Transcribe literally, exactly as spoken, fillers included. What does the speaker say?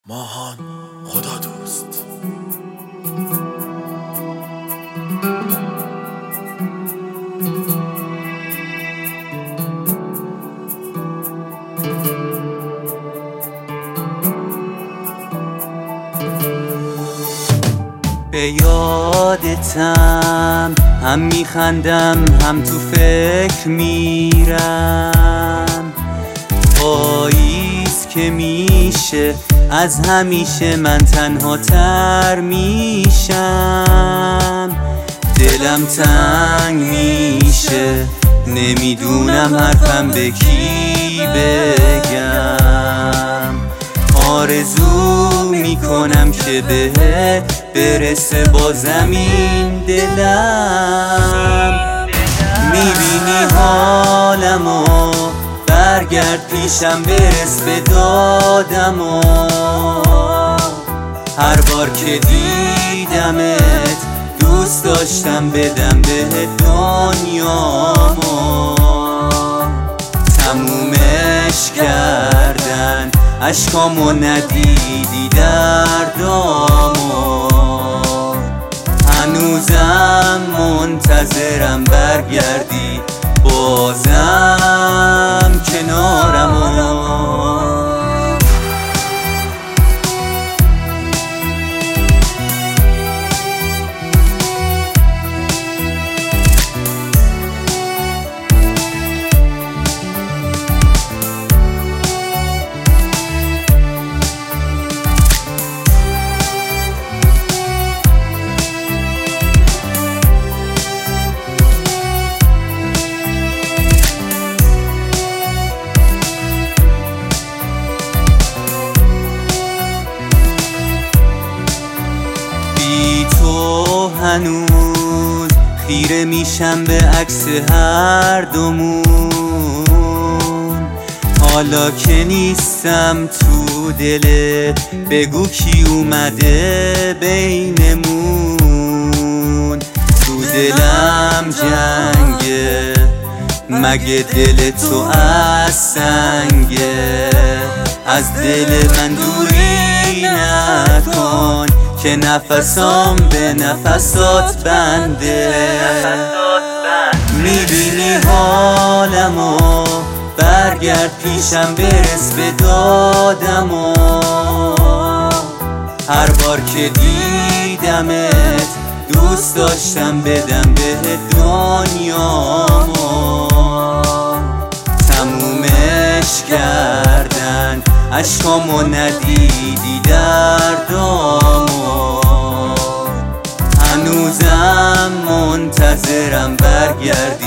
ماهان خدا دوست. به یادتم هم میخندم هم تو فکر میرم. پاییز که میشه از همیشه من تنها تر میشم. دلم تنگ میشه نمیدونم حرفم به کی بگم. آرزو میکنم که به برسه با زمین دلم. میبینی حالمو برگرد پیشم برس به دادم و هر بار که دیدمت دوست داشتم بدم به دنیامو. تمومش کردن اشکامو ندیدی دردامو. هنوزم منتظرم برگردی بازم کنارمو. هنوز خیره میشم به عکس هر دومون. حالا که نیستم تو دلت بگو کی اومده بینمون. تو دلم جنگه مگه دل تو از سنگه. از دل من دوری نکن که نفسام به نفسات بنده. میبینی حالمو برگرد پیشم برس به دادم و هر بار که دیدمت دوست داشتم بدم به دنیامو. تمومش کردن اشکامو ندیدی دردامو. هنوزم منتظرم برگرد